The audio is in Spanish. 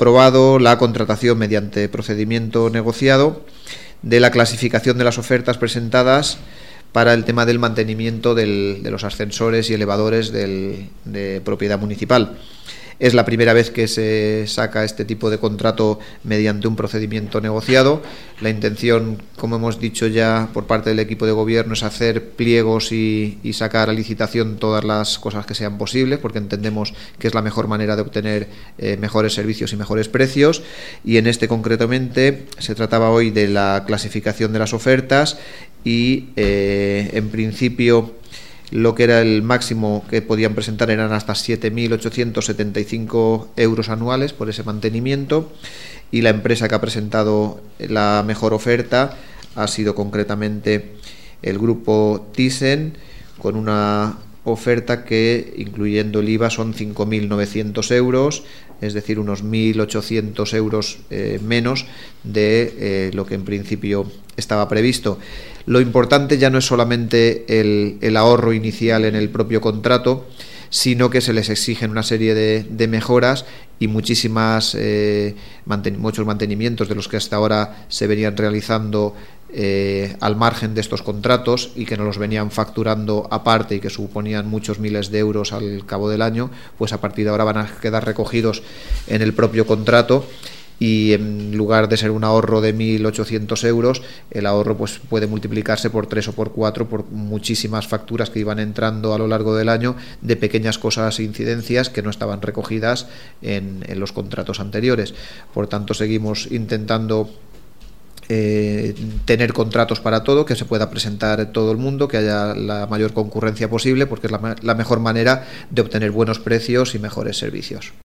aprobado la contratación mediante procedimiento negociado de la clasificación de las ofertas presentadas para el tema del mantenimiento de los ascensores y elevadores de propiedad municipal. Es la primera vez que se saca este tipo de contrato mediante un procedimiento negociado. La intención, como hemos dicho ya por parte del equipo de gobierno, es hacer pliegos y sacar a licitación todas las cosas que sean posibles, porque entendemos que es la mejor manera de obtener mejores servicios y mejores precios. Y en este concretamente se trataba hoy de la clasificación de las ofertas y en principio lo que era el máximo que podían presentar eran hasta 7.875 euros anuales por ese mantenimiento, y la empresa que ha presentado la mejor oferta ha sido concretamente el grupo Thyssen, con una oferta que, incluyendo el IVA, son 5.900 euros, es decir, unos 1.800 euros menos de lo que en principio estaba previsto. Lo importante ya no es solamente el ahorro inicial en el propio contrato, sino que se les exigen una serie de mejoras y muchos mantenimientos de los que hasta ahora se venían realizando al margen de estos contratos y que nos los venían facturando aparte y que suponían muchos miles de euros al cabo del año, pues a partir de ahora van a quedar recogidos en el propio contrato. Y en lugar de ser un ahorro de 1.800 euros, el ahorro pues puede multiplicarse por 3 o por 4 por muchísimas facturas que iban entrando a lo largo del año de pequeñas cosas e incidencias que no estaban recogidas en los contratos anteriores. Por tanto, seguimos intentando tener contratos para todo, que se pueda presentar todo el mundo, que haya la mayor concurrencia posible, porque es la mejor manera de obtener buenos precios y mejores servicios.